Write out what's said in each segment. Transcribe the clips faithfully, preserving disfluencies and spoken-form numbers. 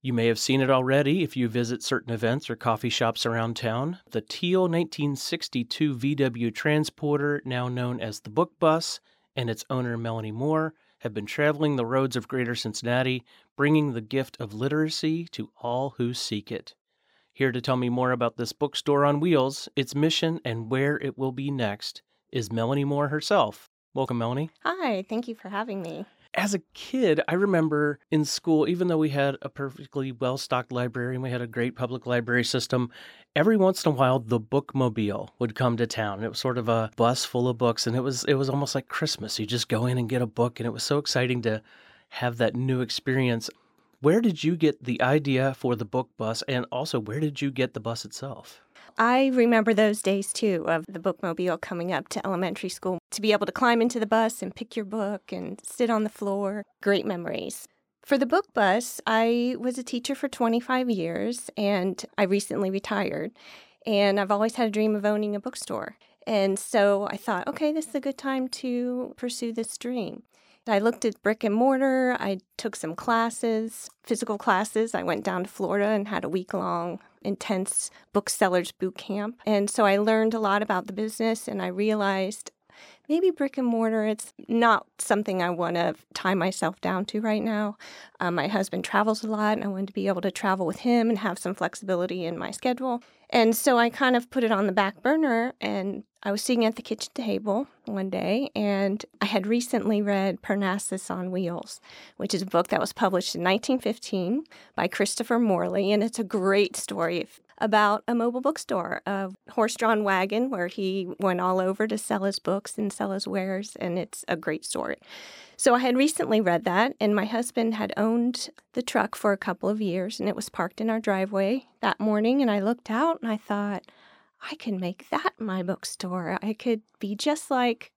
You may have seen it already if you visit certain events or coffee shops around town. The teal nineteen sixty-two V W transporter, now known as the Book Bus, and its owner Melanie Moore have been traveling the roads of Greater Cincinnati, bringing the gift of literacy to all who seek it. Here to tell me more about this bookstore on wheels, its mission, and where it will be next is Melanie Moore herself. Welcome, Melanie. Hi, thank you for having me. As a kid, I remember in school, even though we had a perfectly well-stocked library and we had a great public library system, every once in a while the bookmobile would come to town. It was sort of a bus full of books, and it was it was almost like Christmas. You just go in and get a book, and it was so exciting to have that new experience. Where did you get the idea for the book bus, and also where did you get the bus itself? I remember those days, too, of the bookmobile coming up to elementary school. To be able to climb into the bus and pick your book and sit on the floor. Great memories. For the book bus, I was a teacher for twenty-five years, and I recently retired. And I've always had a dream of owning a bookstore. And so I thought, okay, this is a good time to pursue this dream. I looked at brick and mortar. I took some classes, physical classes. I went down to Florida and had a week-long intense booksellers boot camp. And so I learned a lot about the business, and I realized maybe brick and mortar, it's not something I want to tie myself down to right now. Um, my husband travels a lot, and I wanted to be able to travel with him and have some flexibility in my schedule. And so I kind of put it on the back burner, and I was sitting at the kitchen table one day, and I had recently read Parnassus on Wheels, which is a book that was published in nineteen fifteen by Christopher Morley, and it's a great story about a mobile bookstore, a horse-drawn wagon where he went all over to sell his books and sell his wares, and it's a great story. So I had recently read that, and my husband had owned the truck for a couple of years, and it was parked in our driveway that morning, and I looked out, and I thought, I can make that my bookstore. I could be just like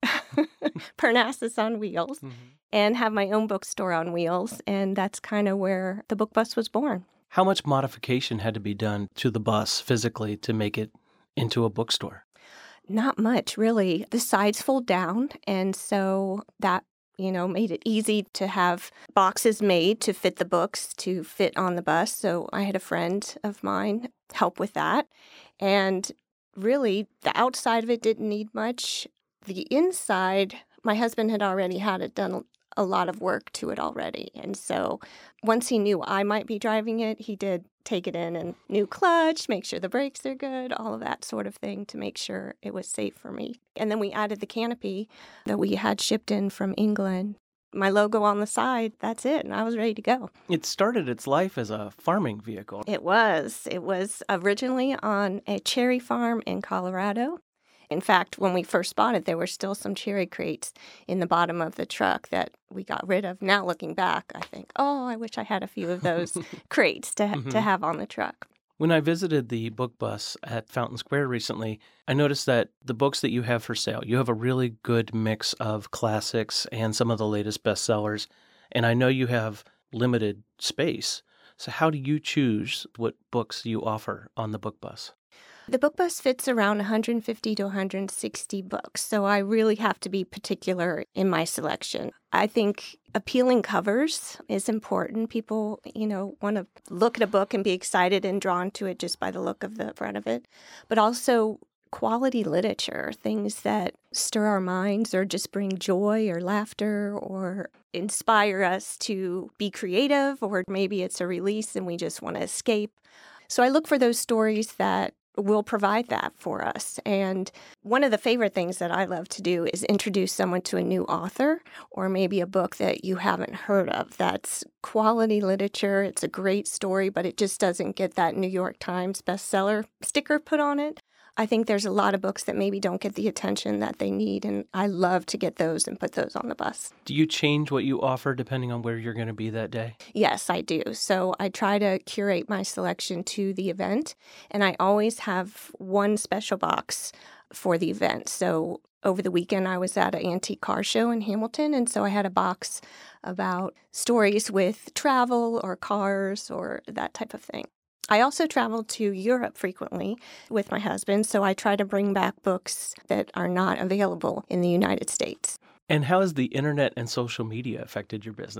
Parnassus on Wheels mm-hmm. and have my own bookstore on wheels, and that's kind of where the book bus was born. How much modification had to be done to the bus physically to make it into a bookstore? Not much, really. The sides fold down, and so that, you know, made it easy to have boxes made to fit the books, to fit on the bus. So I had a friend of mine help with that. And really, the outside of it didn't need much. The inside, my husband had already had it done a lot of work to it already. And so once he knew I might be driving it, he did take it in and new clutch, make sure the brakes are good, all of that sort of thing to make sure it was safe for me. And then we added the canopy that we had shipped in from England. My logo on the side, that's it, and I was ready to go. It started its life as a farming vehicle. It was. It was originally on a cherry farm in Colorado. In fact, when we first bought it, there were still some cherry crates in the bottom of the truck that we got rid of. Now looking back, I think, oh, I wish I had a few of those crates to, mm-hmm. to have on the truck. When I visited the book bus at Fountain Square recently, I noticed that the books that you have for sale, you have a really good mix of classics and some of the latest bestsellers. And I know you have limited space. So how do you choose what books you offer on the book bus? The book bus fits around one hundred fifty to one hundred sixty books, so I really have to be particular in my selection. I think appealing covers is important. People, you know, want to look at a book and be excited and drawn to it just by the look of the front of it, but also quality literature, things that stir our minds or just bring joy or laughter or inspire us to be creative, or maybe it's a release and we just want to escape. So I look for those stories that will provide that for us. And one of the favorite things that I love to do is introduce someone to a new author or maybe a book that you haven't heard of. That's quality literature. It's a great story, but it just doesn't get that New York Times bestseller sticker put on it. I think there's a lot of books that maybe don't get the attention that they need, and I love to get those and put those on the bus. Do you change what you offer depending on where you're going to be that day? Yes, I do. So I try to curate my selection to the event, and I always have one special box for the event. So over the weekend, I was at an antique car show in Hamilton, and so I had a box about stories with travel or cars or that type of thing. I also travel to Europe frequently with my husband, so I try to bring back books that are not available in the United States. And how has the internet and social media affected your business?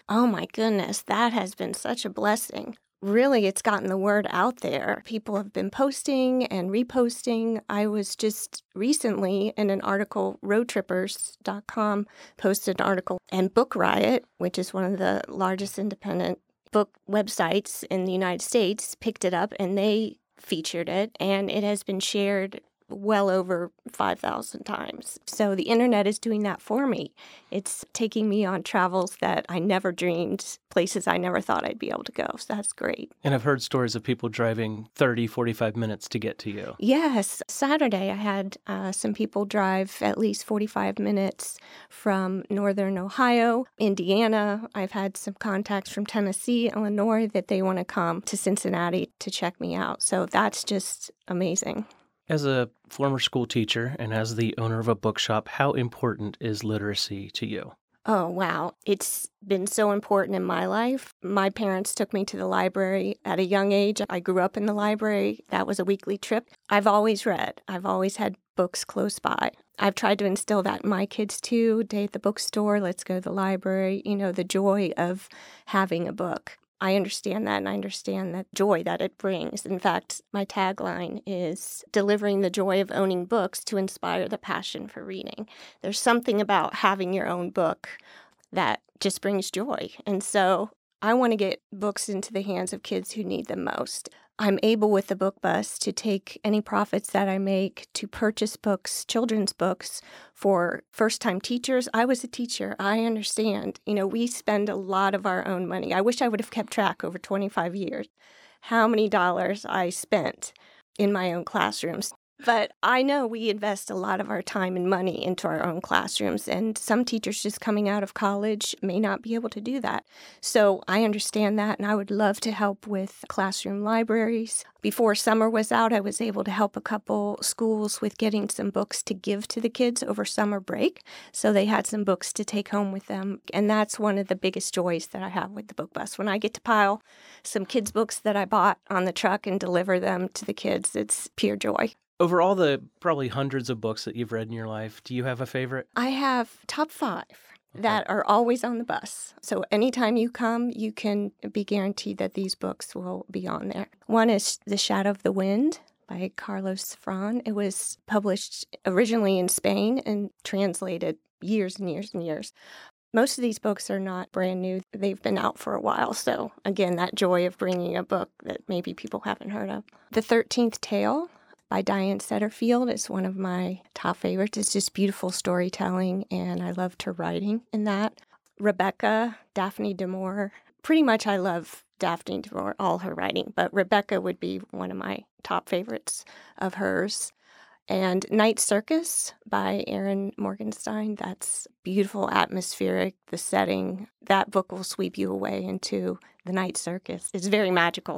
Oh my goodness, that has been such a blessing. Really, it's gotten the word out there. People have been posting and reposting. I was just recently in an article, road trippers dot com posted an article, and Book Riot, which is one of the largest independent book websites in the United States, picked it up and they featured it, and it has been shared well over five thousand times. So the internet is doing that for me. It's taking me on travels that I never dreamed, places I never thought I'd be able to go. So that's great. And I've heard stories of people driving thirty, forty-five minutes to get to you. Yes. Saturday, I had uh, some people drive at least forty-five minutes from northern Ohio, Indiana. I've had some contacts from Tennessee, Illinois, that they want to come to Cincinnati to check me out. So that's just amazing. As a former school teacher and as the owner of a bookshop, how important is literacy to you? Oh, wow. It's been so important in my life. My parents took me to the library at a young age. I grew up in the library. That was a weekly trip. I've always read. I've always had books close by. I've tried to instill that in my kids too. Day at the bookstore, let's go to the library. You know, the joy of having a book. I understand that, and I understand that joy that it brings. In fact, my tagline is delivering the joy of owning books to inspire the passion for reading. There's something about having your own book that just brings joy. And so I want to get books into the hands of kids who need them most. I'm able with the Book Bus to take any profits that I make to purchase books, children's books, for first-time teachers. I was a teacher. I understand. You know, we spend a lot of our own money. I wish I would have kept track over twenty-five years how many dollars I spent in my own classrooms. But I know we invest a lot of our time and money into our own classrooms, and some teachers just coming out of college may not be able to do that. So I understand that, and I would love to help with classroom libraries. Before summer was out, I was able to help a couple schools with getting some books to give to the kids over summer break, so they had some books to take home with them. And that's one of the biggest joys that I have with the Book Bus. When I get to pile some kids' books that I bought on the truck and deliver them to the kids, it's pure joy. Over all the probably hundreds of books that you've read in your life, do you have a favorite? I have top five Okay. that are always on the bus. So anytime you come, you can be guaranteed that these books will be on there. One is The Shadow of the Wind by Carlos Zafran. It was published originally in Spain and translated years and years and years. Most of these books are not brand new. They've been out for a while. So again, that joy of bringing a book that maybe people haven't heard of. The thirteenth Tale by Diane Setterfield is one of my top favorites. It's just beautiful storytelling, and I loved her writing in that. Rebecca, Daphne du Maurier. Pretty much I love Daphne du Maurier, all her writing, but Rebecca would be one of my top favorites of hers. And Night Circus by Erin Morgenstein. That's beautiful, atmospheric, the setting. That book will sweep you away into the night circus. It's very magical.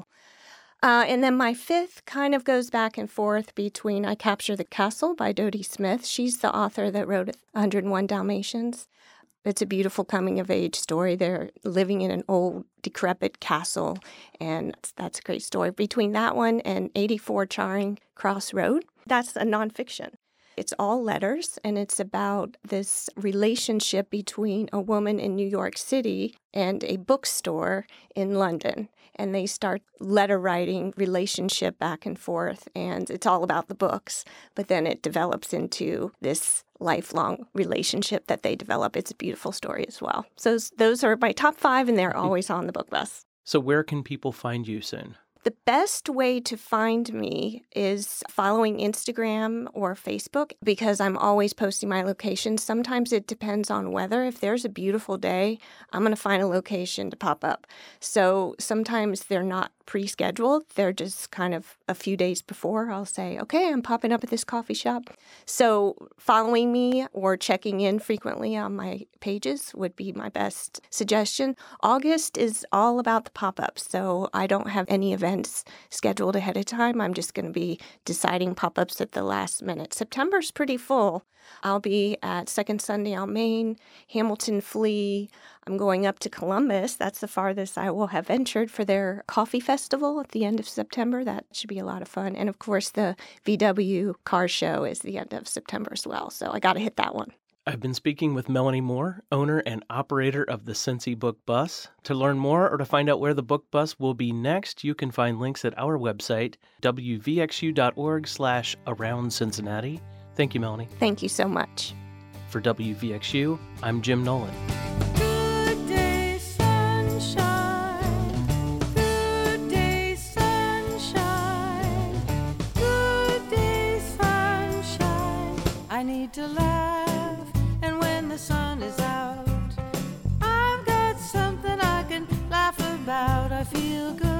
Uh, and then my fifth kind of goes back and forth between I Capture the Castle by Dodie Smith. She's the author that wrote one hundred and one Dalmatians. It's a beautiful coming-of-age story. They're living in an old, decrepit castle, and that's a great story. Between that one and eighty-four Charing Cross Road, that's a nonfiction. It's all letters, and it's about this relationship between a woman in New York City and a bookstore in London. And they start letter writing relationship back and forth, and it's all about the books. But then it develops into this lifelong relationship that they develop. It's a beautiful story as well. So those are my top five, and they're always on the Book Bus. So where can people find you soon? The best way to find me is following Instagram or Facebook, because I'm always posting my locations. Sometimes it depends on weather. If there's a beautiful day, I'm going to find a location to pop up. So sometimes they're not pre-scheduled. They're just kind of a few days before. I'll say, okay, I'm popping up at this coffee shop. So following me or checking in frequently on my pages would be my best suggestion. August is all about the pop-ups, so I don't have any events scheduled ahead of time. I'm just going to be deciding pop-ups at the last minute. September's pretty full. I'll be at Second Sunday on Main, Hamilton Flea. I'm going up to Columbus. That's the farthest I will have ventured for their coffee festival at the end of September. That should be a lot of fun. And of course, the V W car show is the end of September as well. So I got to hit that one. I've been speaking with Melanie Moore, owner and operator of the Cincy Book Bus. To learn more or to find out where the book bus will be next, you can find links at our website, w v x u dot org slash around Cincinnati. Thank you, Melanie. Thank you so much. For W V X U, I'm Jim Nolan. Good day, sunshine. Good day, sunshine. Good day, sunshine. I need to laugh, and when the sun is out, I've got something I can laugh about. I feel good.